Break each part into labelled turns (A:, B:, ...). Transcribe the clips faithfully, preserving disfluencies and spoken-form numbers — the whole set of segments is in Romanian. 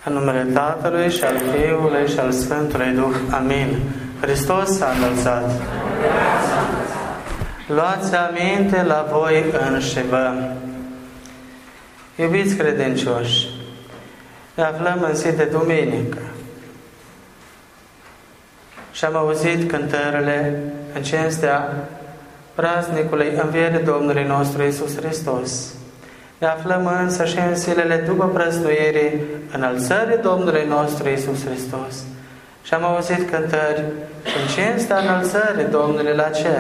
A: În numele Tatălui și al Fiului și al Sfântului Duh. Amin. Hristos s-a înălțat. Luați aminte la voi înșivă. Iubiți credincioși, ne aflăm în zi de duminică și am auzit cântările în cinstea praznicului învierii Domnului nostru Iisus Hristos. Ne aflăm însă și în zilele după prăznuirii înălțării Domnului nostru Iisus Hristos. Și am auzit cântări și în cinstea înălțării Domnului la cer.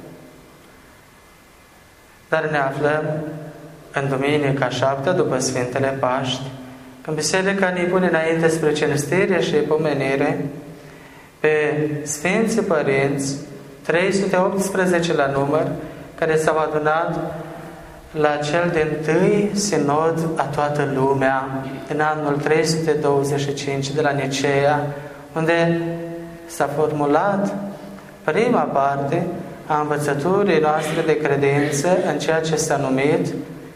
A: Dar ne aflăm în Duminica șapte după Sfintele Paști, când Biserica ne pune înainte spre cinstire și pomenire pe Sfinții Părinți, trei sute optsprezece la număr, care s-au adunat la cel din-tâi sinod a toată lumea, în anul trei sute douăzeci și cinci de la Niceea, unde s-a formulat prima parte a învățăturii noastre de credință în ceea ce s-a numit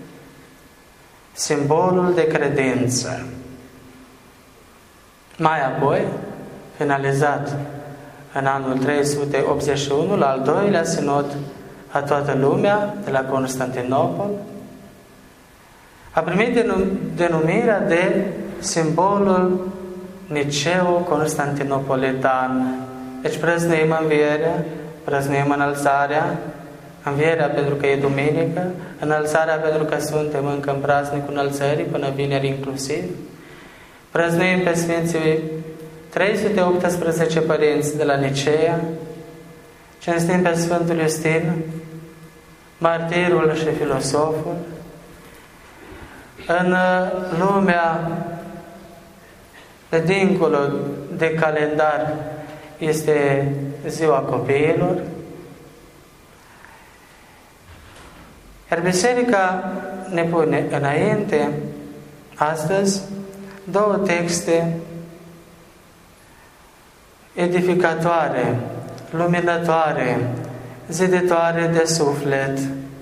A: simbolul de credință. Mai apoi, finalizat în anul trei sute optzeci și unu, la al doilea sinod a toată lumea, de la Constantinopol, a primit denumirea de simbolul Niceo-Constantinopolitan. Deci prăznuim învierea, prăznuim înălțarea, învierea pentru că e duminică, înălțarea pentru că suntem încă în praznicul înălțării, până vineri inclusiv. Prăznuim pe Sfinții trei sute optsprezece părinți de la Niceea, cinstim pe Sfântul Iustin, martirul și filosoful. În lumea de dincolo de calendar este ziua copiilor. Iar Biserica ne pune înainte, astăzi, două texte edificatoare, luminătoare, ziditoare de suflet.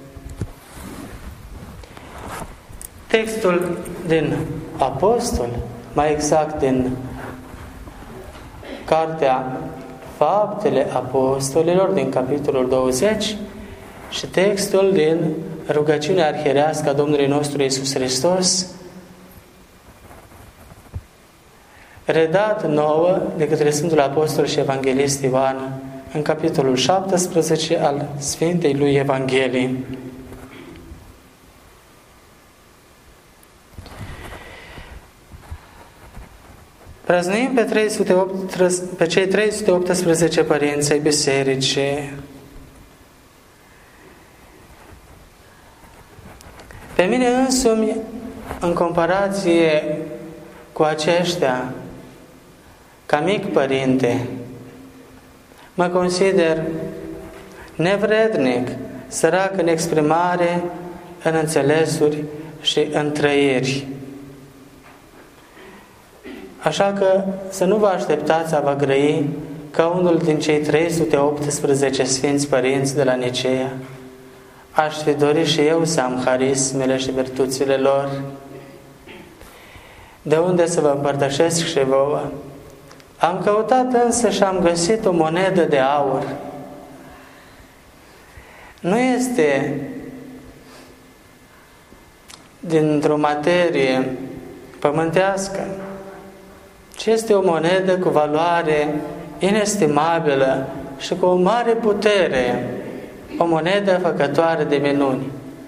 A: Textul din Apostol, mai exact din Cartea Faptele Apostolilor, din capitolul douăzeci, și textul din rugăciunea arhierească a Domnului nostru Iisus Hristos, redat nouă de către Sfântul Apostol și Evanghelist Ioan, în capitolul șaptesprezece al Sfintei lui Evangheliei. Prăznuim pe, trei sute opt, pe cei trei sute optsprezece părinți ai Bisericii. Pe mine însumi, în comparație cu aceștia, ca mic părinte, mă consider nevrednic, sărac în exprimare, în înțelesuri și în trăiri. Așa că să nu vă așteptați a vă grăi ca unul din cei trei sute optsprezece Sfinți Părinți de la Niceea. Aș fi dorit și eu să am harismele și virtuțile lor, de unde să vă împărtășesc și vouă. Am căutat însă și am găsit o monedă de aur. Nu este dintr-o materie pământească, ci este o monedă cu valoare inestimabilă și cu o mare putere, o monedă făcătoare de minuni.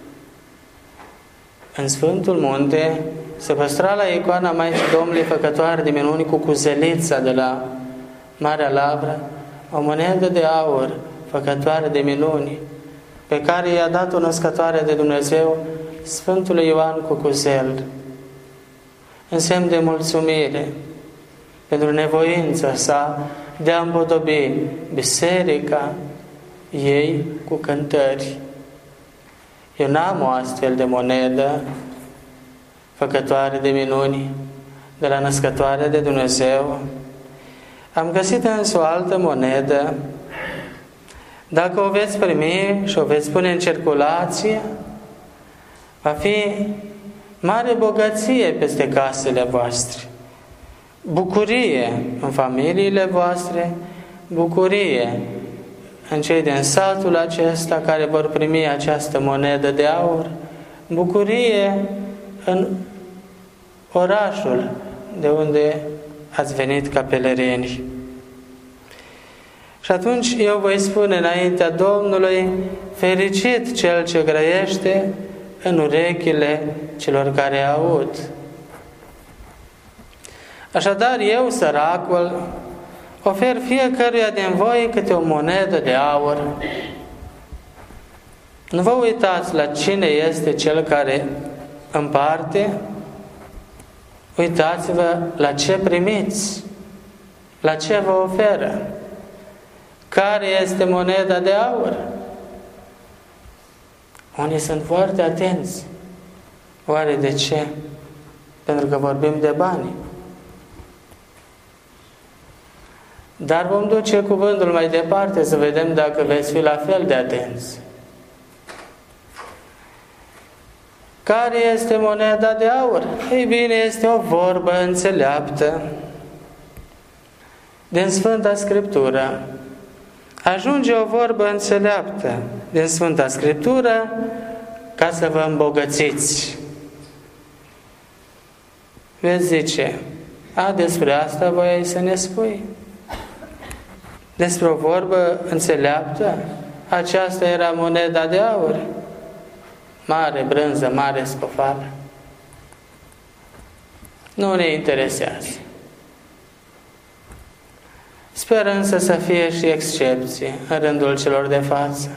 A: În Sfântul Munte se păstra la icoana Maicii Domnului făcătoare de minuni cu cuzelița de la Marea Lavră, o monedă de aur făcătoare de minuni, pe care i-a dat-o născătoare de Dumnezeu Sfântului Ioan cu cuzel, în semn de mulțumire pentru nevoința sa de a împodobi biserica ei cu cântări. Eu n-am o astfel de monedă făcătoare de minuni de la născătoare de Dumnezeu. Am găsit însă o altă monedă. Dacă o veți primi și o veți pune în circulație, va fi mare bogăție peste casele voastre. bucurie în familiile voastre, bucurie în cei din satul acesta care vor primi această monedă de aur, bucurie în orașul de unde ați venit ca pelerini. Și atunci eu voi spune înaintea Domnului, fericit cel ce grăiește în urechile celor care aud. Așadar, eu, săracul, ofer fiecăruia din voi câte o monedă de aur. Nu vă uitați la cine este cel care împarte, uitați-vă la ce primiți, la ce vă oferă. Care este moneda de aur? Unii sunt foarte atenți. Oare de ce? Pentru că vorbim de bani. Dar vom duce cuvântul mai departe să vedem dacă veți fi la fel de atenți. Care este moneda de aur? Ei bine, este o vorbă înțeleaptă din Sfânta Scriptură. Ajunge o vorbă înțeleaptă din Sfânta Scriptură ca să vă îmbogățiți. Veți zice, a, despre asta voiai să ne spui? Despre o vorbă înțeleaptă? Aceasta era moneda de aur? Mare brânză, mare scofală. Nu ne interesează. Sper însă să fie și excepții în rândul celor de față.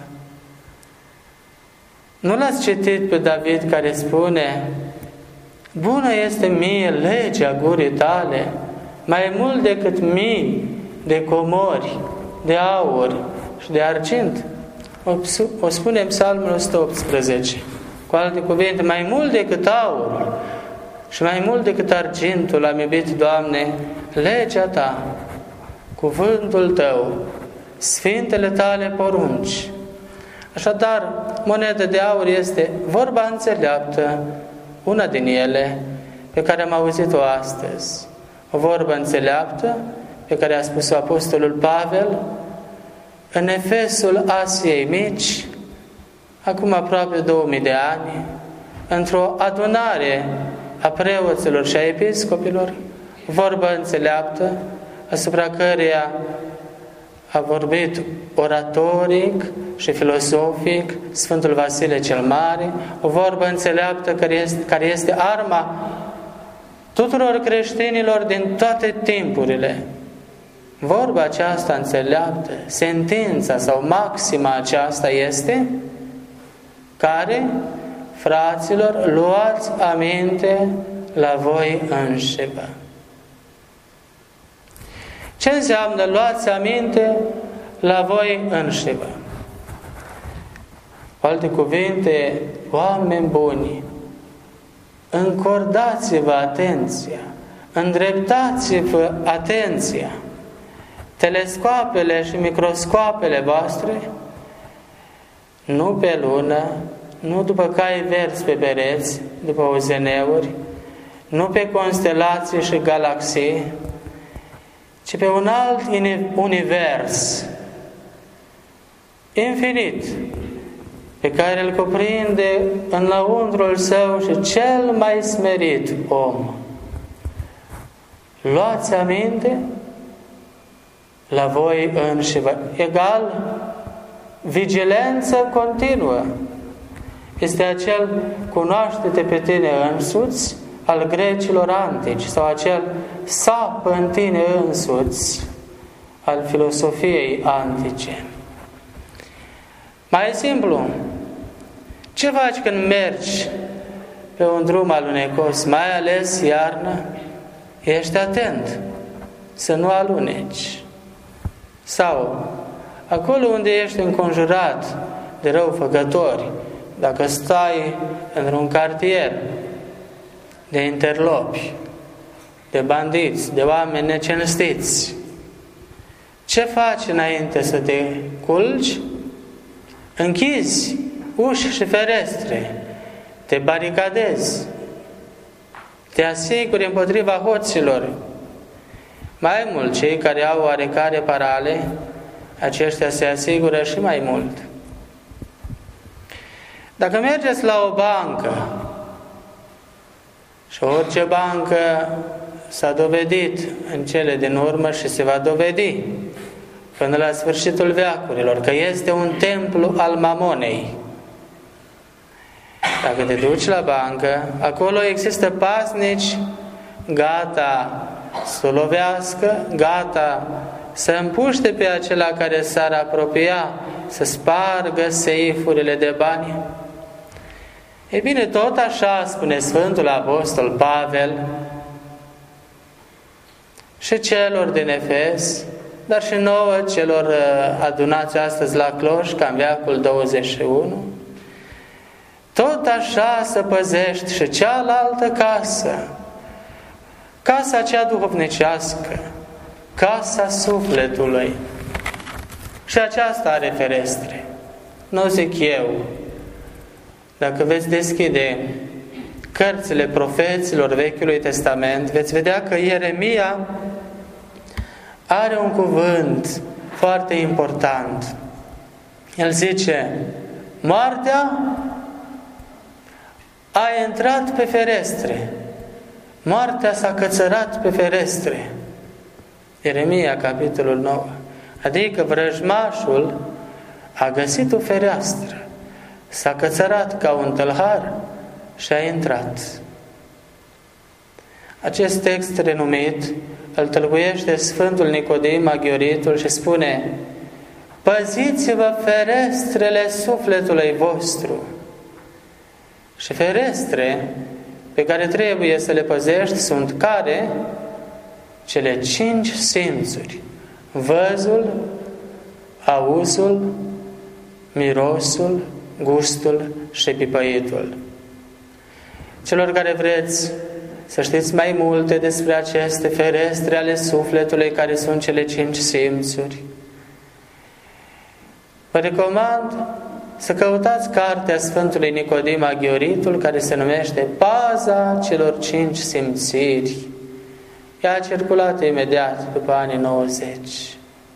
A: Nu l-ați citit pe David care spune, bună este mie legea gurii tale, mai mult decât mii de comori, de aur și de argint? O, o spune în Psalmul o sută optsprezece. Cu alte cuvinte, mai mult decât aurul și mai mult decât argintul am iubit, Doamne, legea Ta, cuvântul Tău, sfintele Tale porunci. Așadar, moneda de aur este vorba înțeleaptă, una din ele, pe care am auzit-o astăzi. O vorbă înțeleaptă pe care a spus-o Apostolul Pavel în Efesul Asiei Mici, acum aproape două mii de ani, într-o adunare a preoților și a episcopilor, vorbă înțeleaptă, asupra căreia a vorbit oratoric și filosofic Sfântul Vasile cel Mare, o vorbă înțeleaptă care este, care este arma tuturor creștinilor din toate timpurile. Vorba aceasta înțeleaptă, sentința sau maxima aceasta este care, fraților, luați aminte la voi înșivă. Ce înseamnă luați aminte la voi înșivă? Cu alte cuvinte, oameni buni, încordați-vă atenția, îndreptați-vă atenția, telescoapele și microscoapele voastre, nu pe lună, nu după cai verzi pe pereți, după ozeneuri, nu pe constelații și galaxii, ci pe un alt univers infinit, pe care îl cuprinde în lăuntrul său și cel mai smerit om. Luați aminte la voi înșivă. Egal, vigilență continuă. Este acel cunoaște-te pe tine însuți al grecilor antici sau acel sapă în tine însuți al filosofiei antice. Mai simplu, ce faci când mergi pe un drum alunecos, mai ales iarnă? Ești atent să nu aluneci. Sau, acolo unde ești înconjurat de răufăcători, dacă stai într-un cartier de interlopi, de bandiți, de oameni necinstiți, ce faci înainte să te culci? Închizi uși și ferestre, te baricadezi, te asiguri împotriva hoților Mai mult, cei care au oarecare parale, aceștia se asigură și mai mult. Dacă mergeți la o bancă și orice bancă s-a dovedit în cele din urmă și se va dovedi până la sfârșitul veacurilor că este un templu al mamonei. Dacă te duci la bancă, acolo există pasnici gata să o lovească, gata să împuște pe acela care s-ar apropia, să spargă seifurile de bani. E bine, tot așa spune Sfântul Apostol Pavel și celor din Efes, dar și nouă celor adunați astăzi la Cloș, cam veacul douăzeci și unu, tot așa să păzești și cealaltă casă, casa cea duhovnicească, casa sufletului. Și aceasta are ferestre. Nu zic eu. Dacă veți deschide cărțile profeților Vechiului Testament, veți vedea că Ieremia are un cuvânt foarte important. El zice: moartea a intrat pe ferestre. Moartea s-a cățărat pe ferestre. Ieremia, capitolul nouă. Adică vrăjmașul a găsit o fereastră, s-a cățărat ca un tâlhar și a intrat. Acest text renumit îl tălcuiește Sfântul Nicodim Maghioritul și spune: păziți-vă ferestrele sufletului vostru. Și ferestre pe care trebuie să le păzești sunt care? Cele cinci simțuri: văzul, auzul, mirosul, gustul și pipăitul. Celor care vreți să știți mai multe despre aceste ferestre ale sufletului, care sunt cele cinci simțuri, vă recomand să căutați cartea Sfântului Nicodim Maghioritul, care se numește Paza celor cinci simțiri. Ea a circulat imediat după anii nouăzeci.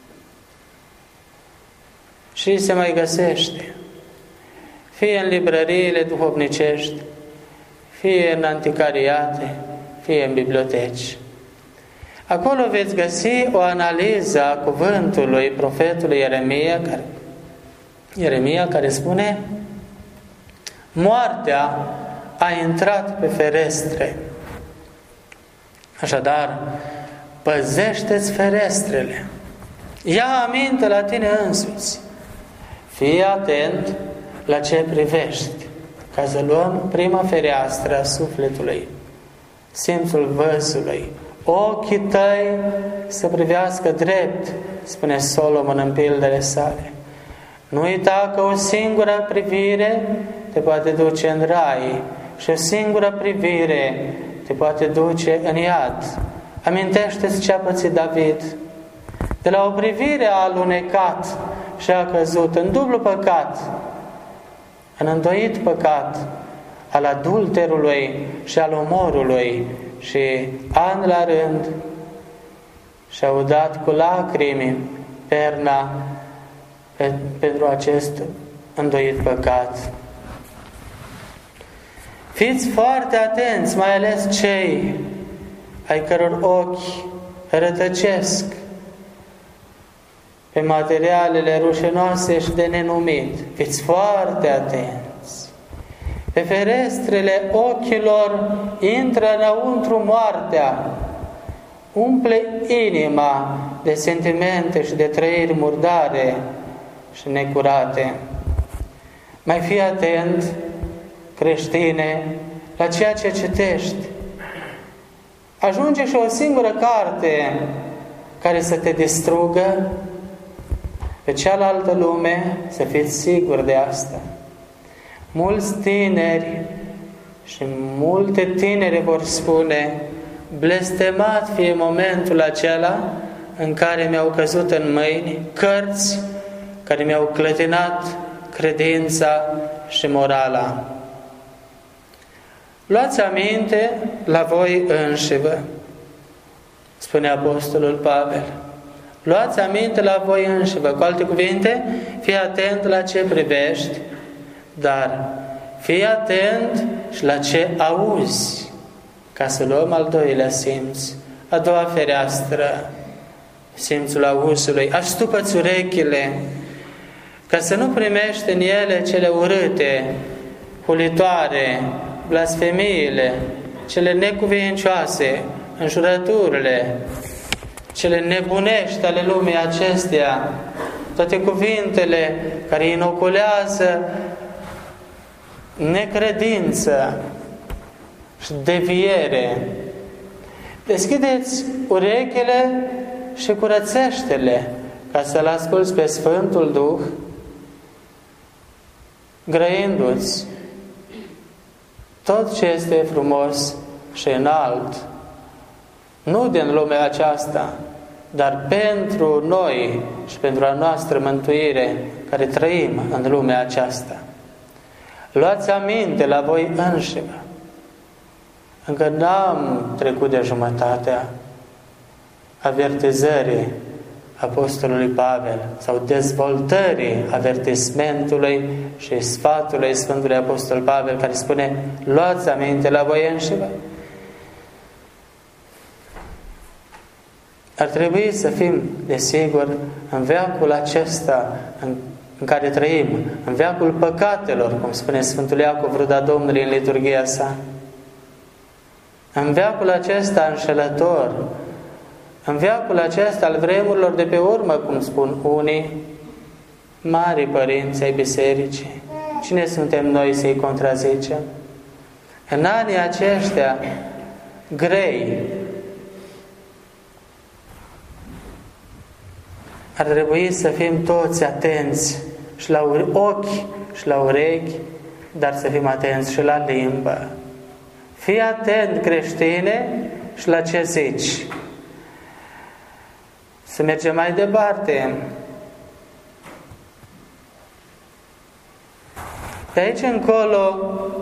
A: Și se mai găsește, fie în librăriile duhovnicești, fie în anticariate, fie în biblioteci. Acolo veți găsi o analiză a cuvântului profetului Ieremia, care, Ieremia, care spune: moartea a intrat pe ferestre. Așadar, păzește-ți ferestrele. Ia aminte la tine însuți. Fii atent la ce privești. Ca să luăm prima fereastră a sufletului, simțul văzului. Ochii tăi să privească drept, spune Solomon în pildele sale. Nu uita că o singură privire te poate duce în rai și o singură privire te poate duce în iad. Amintește-ți ce a pățit David. De la o privire a alunecat și a căzut în dublu păcat, în îndoit păcat al adulterului și al omorului, și an la rând și-au dat cu lacrimi perna pe, pentru acest îndoit păcat. Fiți foarte atenți, mai ales cei ai căror ochi rătăcesc pe materialele rușinoase și de nenumit. Fiți foarte atenți. Pe ferestrele ochilor intră înăuntru moartea, umple inima de sentimente și de trăiri murdare și necurate. Mai fii atent, creștine, la ceea ce citești. Ajunge și o singură carte care să te distrugă. Pe cealaltă lume, să fiți siguri de asta. Mulți tineri și multe tinere vor spune: blestemat fie momentul acela în care mi-au căzut în mâini cărți care mi-au clătinat credința și morala. Luați aminte la voi înșivă. spune Apostolul Pavel. Luați aminte la voi înșivă. Cu alte cuvinte, fii atent la ce privești, dar fii atent și la ce auzi, ca să luăm al doilea simț, a doua fereastră, simțul auzului. Aștupă-ți urechile, ca să nu primești în ele cele urâte, hulitoare, blasfemiile, cele necuvincioase, înjurăturile, cele nebunești ale lumii acesteia, toate cuvintele care inoculează necredință și deviere. Deschideți urechile și curățește-le, ca să-L asculți pe Sfântul Duh, grăindu-ți tot ce este frumos și înalt, nu din lumea aceasta, dar pentru noi și pentru a noastră mântuire care trăim în lumea aceasta. Luați aminte la voi înșivă. Încă n-am trecut de jumătatea avertizării Apostolului Pavel sau dezvoltării avertismentului și sfatului Sfântului Apostol Pavel, care spune: luați aminte la voi înșivă. Ar trebui să fim, desigur, în veacul acesta în, în care trăim, în veacul păcatelor, cum spune Sfântul Iacov, ruda Domnului în liturghia sa, în veacul acesta înșelător, în veacul acesta al vremurilor de pe urmă, cum spun unii, mari părinți ai bisericii. Cine suntem noi să-i contrazicem? În anii aceștia grei, ar trebui să fim toți atenți și la ochi și la urechi, dar să fim atenți și la limbă. Fii atent, creștine, și la ce zici. Să mergem mai departe. De aici încolo,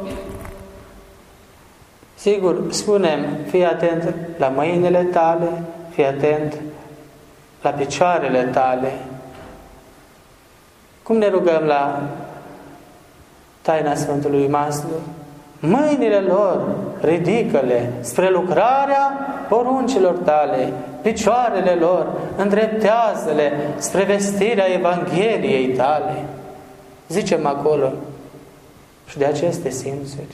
A: sigur, spunem, fii atent la mâinile tale, fii atent la picioarele tale. Cum ne rugăm la taina Sfântului Maslu? Mâinile lor ridică-le spre lucrarea poruncilor tale, picioarele lor îndreptează-le spre vestirea Evangheliei tale. Zicem acolo și de aceste simțuri.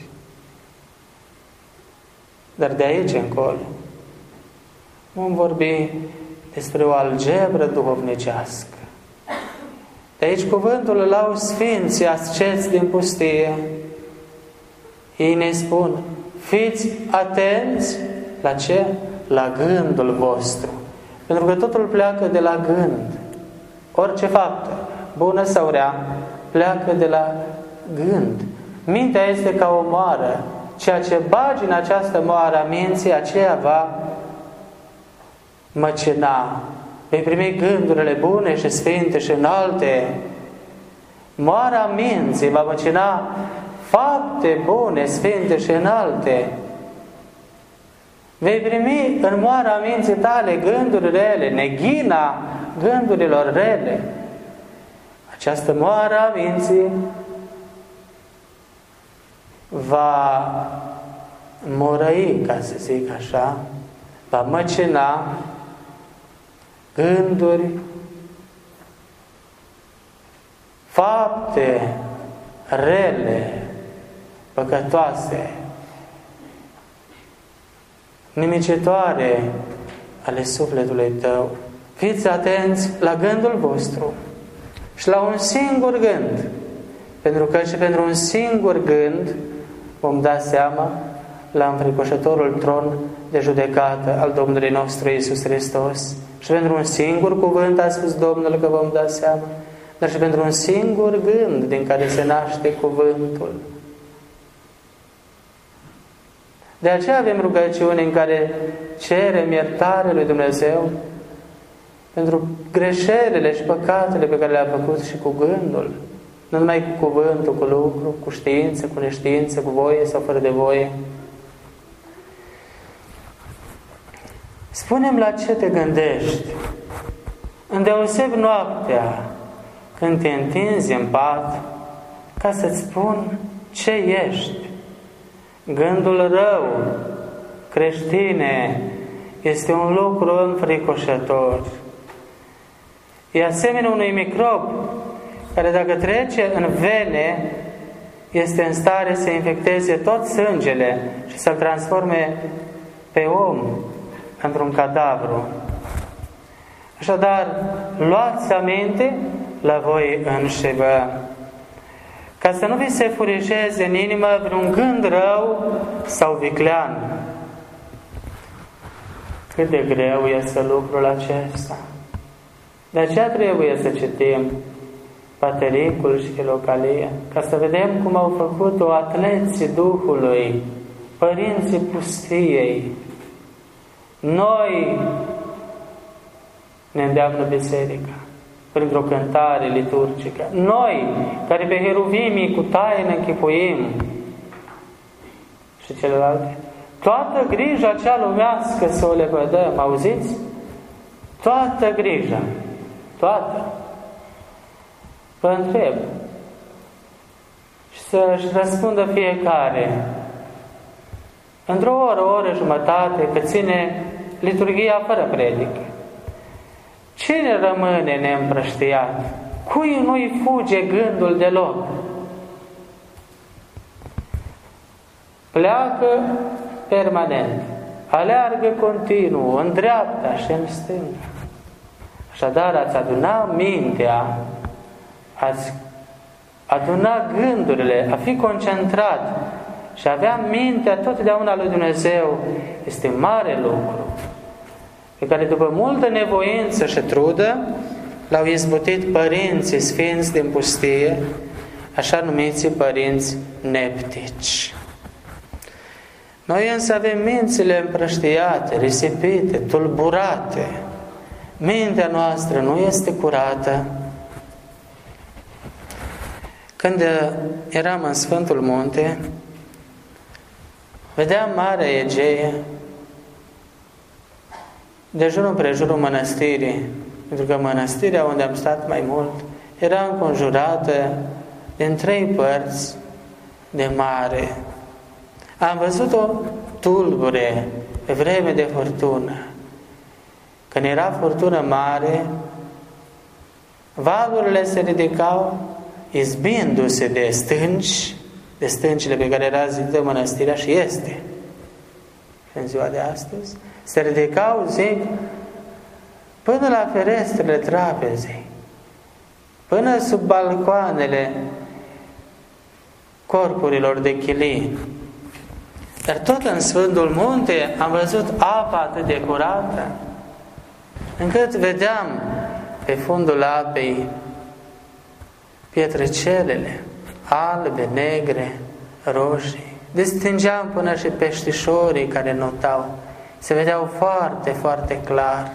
A: Dar de aici încolo vom vorbi despre o algebră duhovnicească. De aici cuvântul îl au sfinții asceți din pustie. Ei ne spun: fiți atenți la ce? La gândul vostru. Pentru că totul pleacă de la gând. Orice faptă, bună sau rea, pleacă de la gând. Mintea este ca o moară. Ceea ce bagi în această moară a minții, aceea va măcina. Vei primi gândurile bune și sfinte și înalte. Moara minții va măcina fapte bune, sfinte și înalte. Vei primi în moara minții tale gânduri rele, neghina gândurilor rele. Această moară a minții va morăi, ca să zic așa, va măcina gânduri, fapte rele, păcătoase, nimicitoare ale sufletului tău. Fiți atenți la gândul vostru și la un singur gând, pentru că și pentru un singur gând vom da seama la înfricoșătorul tron de judecată al Domnului nostru Iisus Hristos. Și pentru un singur cuvânt a spus Domnul că vom da seama, dar și pentru un singur gând din care se naște cuvântul. De aceea avem rugăciuni în care cerem iertare lui Dumnezeu pentru greșelile și păcatele pe care le-a făcut și cu gândul. Nu numai cu cuvântul, cu lucru, cu știință, cu neștiință, cu voie sau fără de voie. Spune-mi la ce te gândești, îndeosebi noaptea, când te întinzi în pat, ca să-ți spun ce ești. Gândul rău, creștine, este un lucru înfricoșător. E asemenea unui microb care, dacă trece în vene, este în stare să infecteze tot sângele și să-l transforme pe om într-un cadavru. Așadar, luați aminte la voi înșivă, ca să nu vi se furișeze în inimă vreun gând rău sau viclean. Cât de greu este lucrul acesta. De aceea trebuie să citim Patericul și Filocalia, ca să vedem cum au făcut-o atleții Duhului, părinții pustiei. Noi ne îndeamnă Biserica printr-o cântare liturgică. Noi, care pe heruvimii cu taină închipuim, și celelalte, toată grija cea lumească să o lepădăm, auziți? Toată grija, toată. Vă întreb și să-și răspundă fiecare într-o oră, o oră jumătate, că ține liturghia fără predică. Cine rămâne neîmprăștiat? Cui nu-i fuge gândul deloc? Pleacă permanent, aleargă continuu, în dreapta și în stânga. Așadar, ați aduna mintea, ați aduna gândurile, a fi concentrat și a avea mintea totdeauna lui Dumnezeu este mare lucru, pe care după multă nevoință și trudă l-au izbutit părinții sfinți din pustie, așa numiții părinți neptici. Noi însă avem mințile împrăștiate, risipite, tulburate. Mintea noastră nu este curată. Când eram în Sfântul Munte, vedeam Marea Egee de jur împrejurul mănăstirii, pentru că mănăstirea unde am stat mai mult era înconjurată din trei părți de mare. Am văzut-o tulbure pe vreme de furtună. Când era furtună mare, valurile se ridicau izbindu-se de stânci, de stâncile pe care era zidită mănăstirea și este în ziua de astăzi, se ridicau, zic, până la ferestrele trapezei, până sub balcoanele corpurilor de chilii. Dar tot în Sfântul Munte am văzut apa atât de curată, încât vedeam pe fundul apei pietrăcelele albe, negre, roșii. Distingeam până și peștișorii care notau. Se vedeau foarte, foarte clar.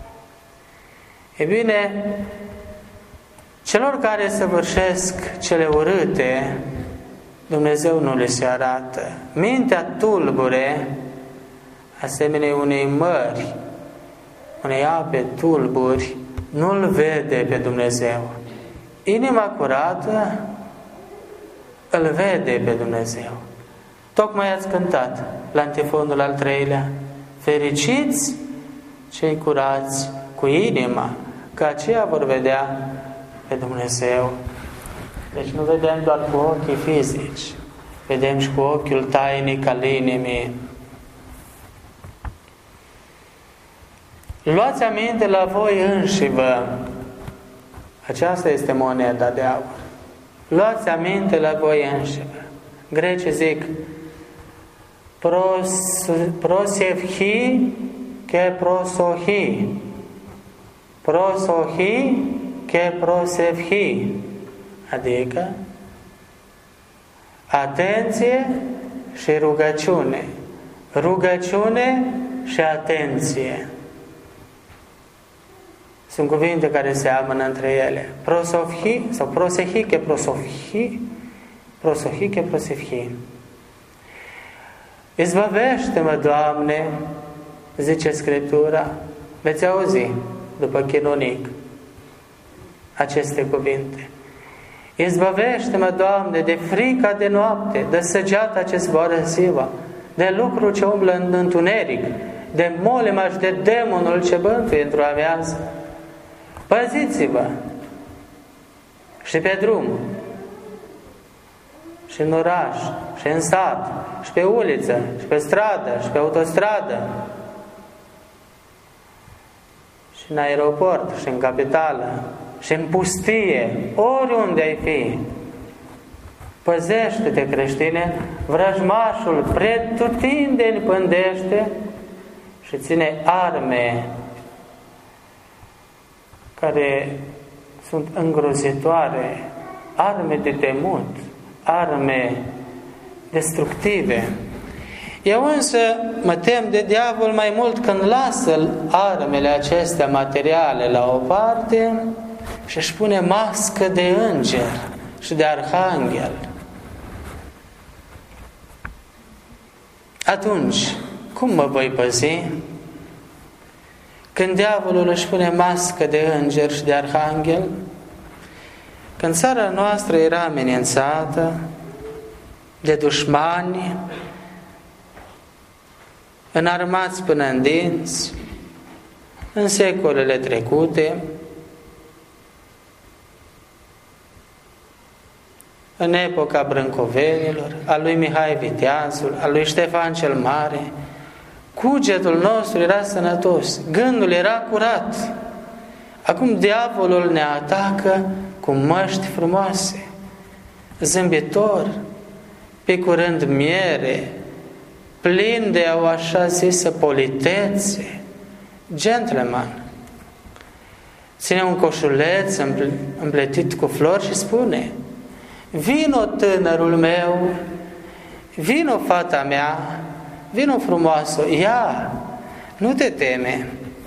A: E bine, celor care săvârșesc cele urâte, Dumnezeu nu le se arată. Mintea tulbure, asemenea unei mări, unei ape tulburi, nu-L vede pe Dumnezeu. Inima curată îl vede pe Dumnezeu. Tocmai ați cântat la antifonul al treilea: fericiți cei curați cu inima, că aceia vor vedea pe Dumnezeu. Deci nu vedem doar cu ochii fizici, vedem și cu ochiul tainic al inimii. Luați aminte la voi înșivă. Aceasta este moneda de aur. Luați aminte la voi înșivă. Grecii zic pros, prosevhi ke prosohi. Prosohi ke prosevhi. Adică atenție și rugăciune. Rugăciune și atenție. Sunt cuvinte care se amănă între ele. Prosofhi sau prosehi ke prosofhi, prosohi ke prosefhi. Izbăvește-mă, Doamne, zice Scriptura, veți auzi după chinonic aceste cuvinte. Izbăvește-mă, Doamne, de frica de noapte, de săgeata ce zboară ziua, de lucru ce umblă în întuneric, de molima și de demonul ce bântuie într-o amiază. Păziți-vă și pe drum, și în oraș, și în sat, și pe uliță, și pe stradă, și pe autostradă, și în aeroport, și în capitală, și în pustie, oriunde ai fi. Păzește-te, creștine, vrăjmașul pretutindeni pândește și ține arme care sunt îngrozitoare, arme de temut, arme destructive. Eu însă mă tem de diavol mai mult când lasă armele acestea materiale la o parte și își pune mască de înger și de arhanghel. Atunci, cum mă voi păzi? Când diavolul își pune mască de înger și de arhanghel, când țara noastră era amenințată de dușmani, înarmați până în dinți, în secolele trecute, în epoca brâncovenilor, a lui Mihai Viteazul, a lui Ștefan cel Mare, cugetul nostru era sănătos, gândul era curat. Acum diavolul ne atacă cu măști frumoase, zâmbitor, picurând miere, plin de o așa zisă politețe, gentleman. Ține un coșuleț împletit cu flori și spune: vino, tânărul meu, vino, fata mea, vino, frumoasă, ia, nu te teme.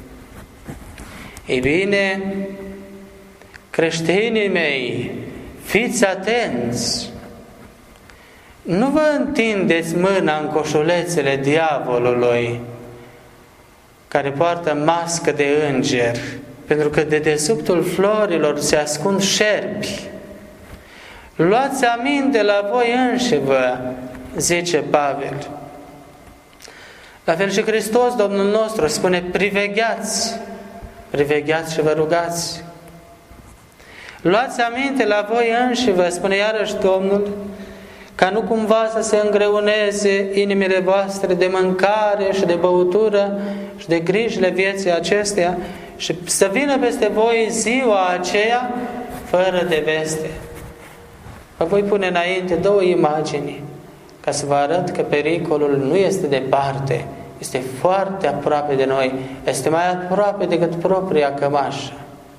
A: Ei bine, creștinii mei, fiți atenți! Nu vă întindeți mâna în coșulețele diavolului care poartă mască de înger, pentru că de dedesubtul florilor se ascund șerpi. Luați aminte la voi înșivă, zice Pavel. La fel și Hristos, Domnul nostru, spune: privegheați, privegheați și vă rugați. Luați aminte la voi înșivă, spune iarăși Domnul, ca nu cumva să se îngreuneze inimile voastre de mâncare și de băutură și de grijile vieții acesteia și să vină peste voi ziua aceea fără de veste. Vă voi pune înainte două imagini ca să vă arăt că pericolul nu este departe, este foarte aproape de noi, este mai aproape decât propria cămașă.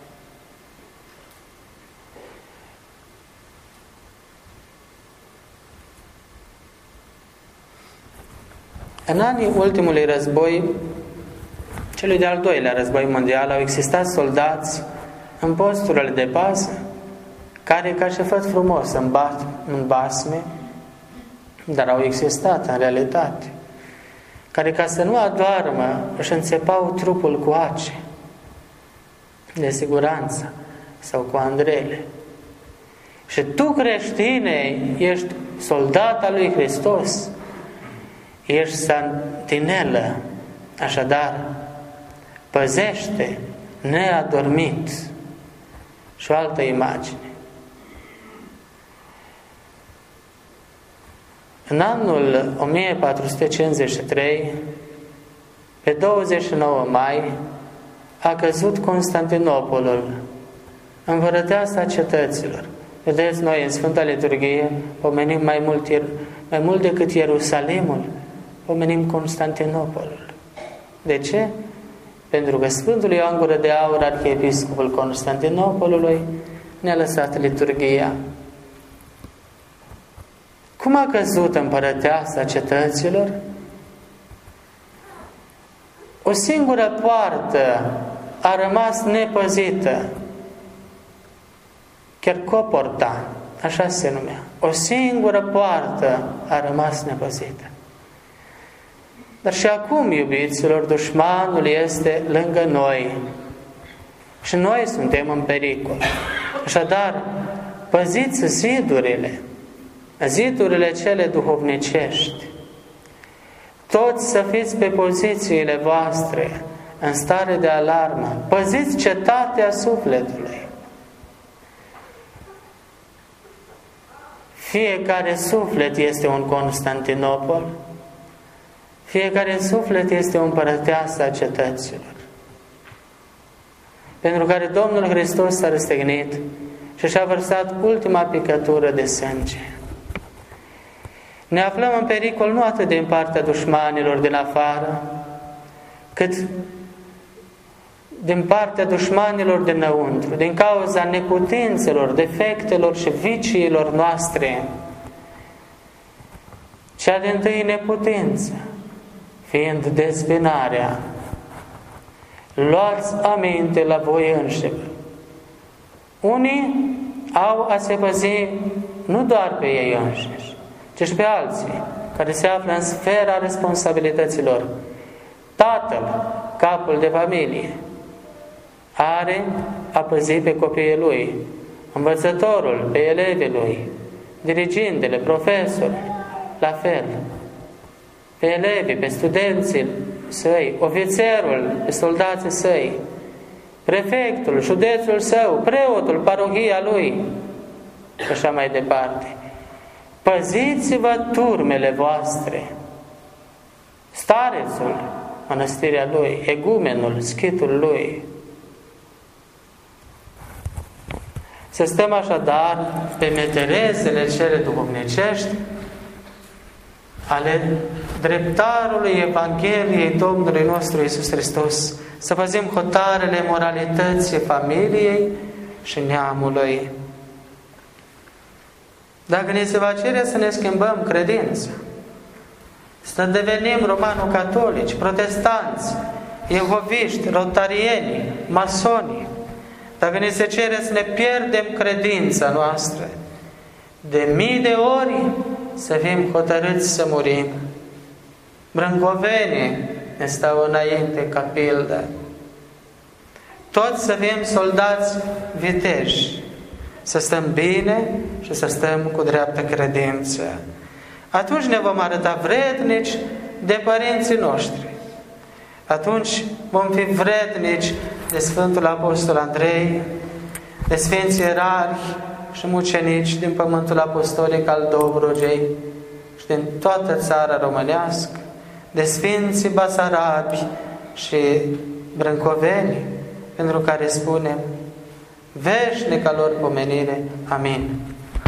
A: În anii ultimului război, celui de-al doilea război mondial, au existat soldați în posturile de pază care, ca și făt frumos în, bas, în basme, dar au existat în realitate, care, ca să nu adoarmă, își înțepau trupul cu ace de siguranță sau cu andrele. Și tu, creștine, ești soldat al lui Hristos, ești santinelă, așadar păzește neadormit. Și o altă imagine. În anul o mie patru sute cincizeci și trei, pe douăzeci și nouă mai, a căzut Constantinopolul, împărăteasa cetăților. Vedeți, noi în Sfânta Liturghie pomenim mai mult, mai mult decât Ierusalimul, pomenim Constantinopolul. De ce? Pentru că Sfântul Ioan Gură de Aur, arhiepiscopul Constantinopolului, ne-a lăsat liturghia. Cum a căzut împărăteasa cetăților? O singură poartă a rămas nepăzită, Chercoporta, așa se numea. O singură poartă a rămas nepăzită. Dar și acum, iubiților, dușmanul este lângă noi. Și noi suntem în pericol. Așadar, păziți zidurile, zidurile cele duhovnicești. Toți să fiți pe pozițiile voastre, în stare de alarmă. Păziți cetatea sufletului. Fiecare suflet este un Constantinopol, fiecare suflet este o împărăteasă a cetăților, pentru care Domnul Hristos s-a răstignit și și-a vărsat ultima picătură de sânge. Ne aflăm în pericol nu atât din partea dușmanilor din afară, cât din partea dușmanilor dinăuntru, din cauza neputințelor, defectelor și viciilor noastre. Cea dintâi neputință, fiind dezbinarea. Luați aminte la voi înșivă. Unii au a se păzi nu doar pe ei înșiși, ci și pe alții, care se află în sfera responsabilităților. Tatăl, capul de familie, are a păzi pe copiii lui, învățătorul pe elevii lui, dirigintele, profesorul, la fel, pe elevii, pe studenții săi, ofițerul, pe soldații săi, prefectul, județul său, preotul, parohia lui, și așa mai departe. Păziți-vă turmele voastre, starețul, mănăstirea lui, egumenul, schitul lui. Să stăm așadar pe meterezele cele duhovnicești ale dreptarului Evangheliei Domnului nostru Iisus Hristos, să păzim hotarele moralității familiei și neamului. Dacă ne se va cere să ne schimbăm credința, să devenim romano-catolici, protestanți, jehoviști, rotarieni, masoni, dacă ne se cere să ne pierdem credința noastră, de mii de ori să fim hotărâți să murim. Brâncovenii ne stau înainte ca pildă. Toți să fim soldați viteji, să stăm bine și să stăm cu dreaptă credință. Atunci ne vom arăta vrednici de părinții noștri. Atunci vom fi vrednici de Sfântul Apostol Andrei, de Sfinții Ierarhi și mucenici din pământul apostolic al Dobrogei și din toată țara românească, de Sfinții Basarabi și Brâncoveni, pentru care spunem veșnica lor pomenire. Amin.